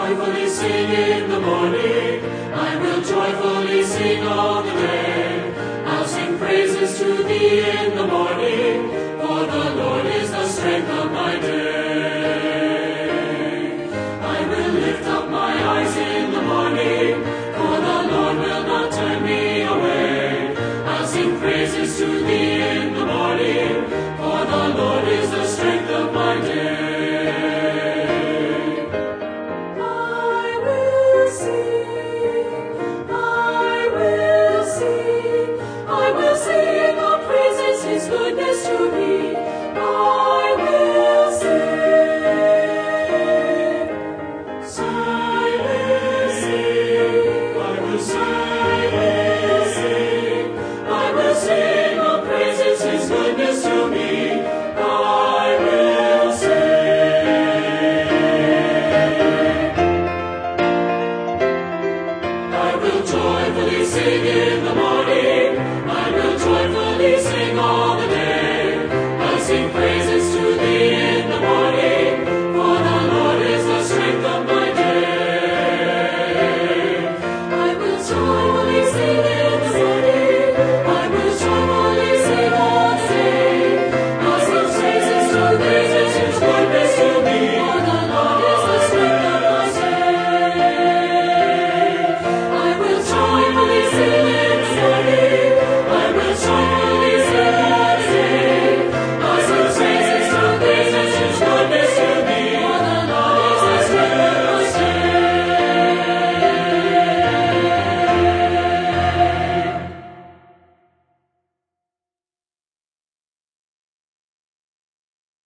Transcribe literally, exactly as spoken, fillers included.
joyfully sing in the morning. I will joyfully sing all the day. I'll sing praises to thee in the morning, for the Lord is the strength of my day. I will lift up my eyes in the morning, for the Lord will not turn me away. I'll sing praises to thee in the morning, for the Lord is the strength of my day. I will sing of praises, His goodness to me.